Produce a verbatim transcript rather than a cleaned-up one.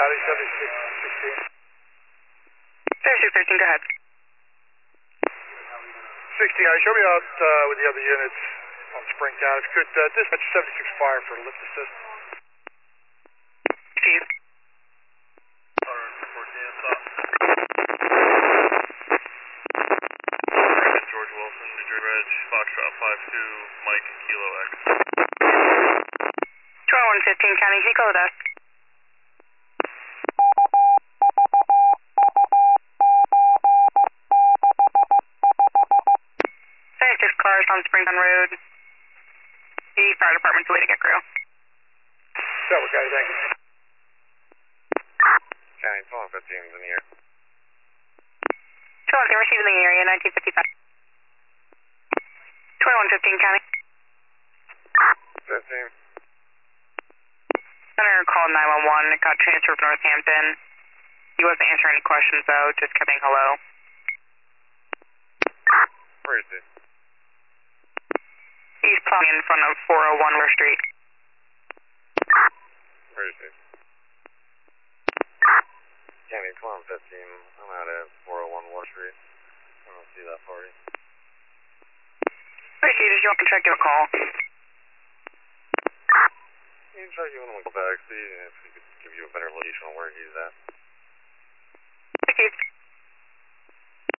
County seventy-six sixteen. seventy-six thirteen, go ahead. sixteen, uh, show me out uh, with the other units on Springtown. If you could uh, dispatch seventy-six fire for lift assist. Chief. George Wilson, New Jersey Reg, Foxtrot five two, Mike, Kilo X. twenty-one fifteen County, can you call the desk? seventy-six cars on Springtown Road. The fire department's waiting to get crew. Cover, County, thank you. County, twenty-one fifteen is in the air. twenty-one fifteen receiving the area, nineteen fifty-five. twenty-one fifteen County. fifteen. Center called nine one one, got transferred to Northampton. He wasn't answering any questions though, just kept saying hello. Where is he? He's pulling in front of four oh one West Street. Where is he? County, twenty-one fifteen, I'm out at four oh one Wall Street. I don't see that party. Appreciate it, if you want to try to give a call. You can try giving him a call back, see if he could give you a better location on where he's at.